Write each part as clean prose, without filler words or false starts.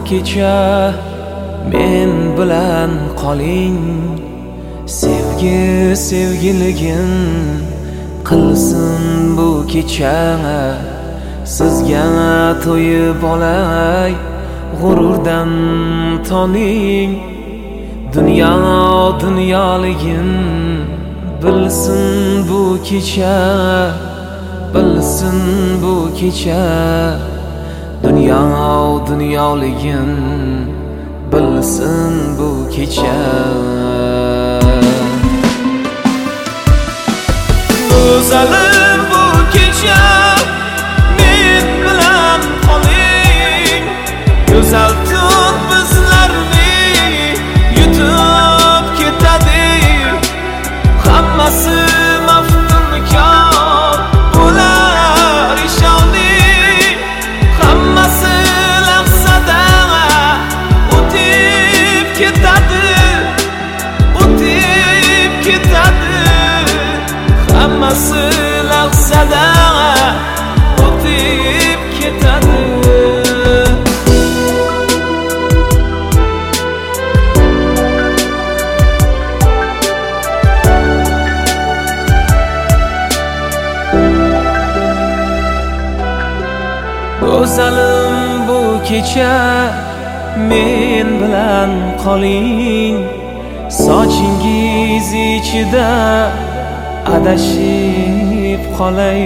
kecha men bilan qoling. Sevgi sevgiligin qilsin bu kecha. Sizga to'yib olay, g'ururdan toning. Dunyo dunyoligin bilsin bu kecha, bilsin bu kecha. Dunyo dunyoligin bilsin bu kecha. Go'zalim bu kecha men bilan qoling. Go'zal tun bizlarni yutib ketadi. Hammasi maftunkor bo'lar ishondim. Hammasi lahzada o'tib ketadi, o'tib ketadi. Hammasi lahzada o'tib ketadi. Go'zalim bu kecha men bilan qoling. Sochingiz ichida adashib qolay.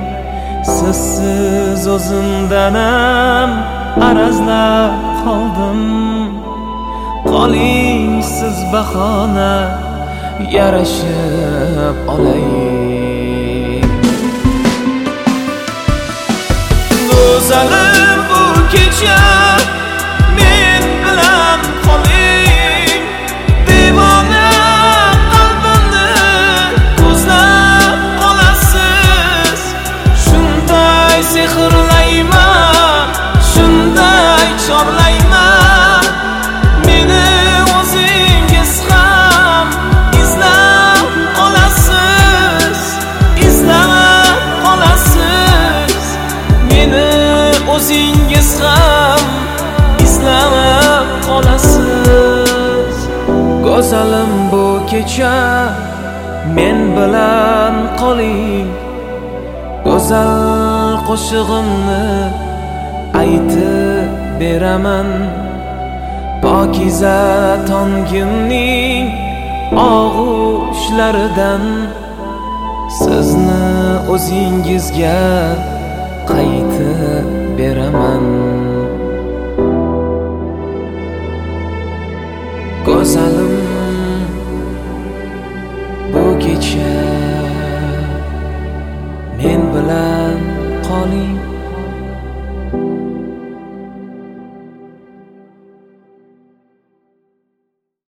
Sizsiz o'zimdanam arazlab qoldim. Qoling siz bahona yarashib olay. Go'zalim bu kecha men bilan qoling. Devona qalbimni ko'zlab qolasiz. Shunday sehrlayman, shunday chorlayman. Meni o'zingiz ham izlab qolasiz, izlab qolasiz. Meni o'zingiz ham izlab qolasiz. Go'zalim bu kecha men bilan qoling. Go'zal qo'shig'imni aytib beraman. Pokiza tongimning og'ushlaridan sizni o'zingizga qaytib beraman. Go'zalim bu kecha men bilan qoling.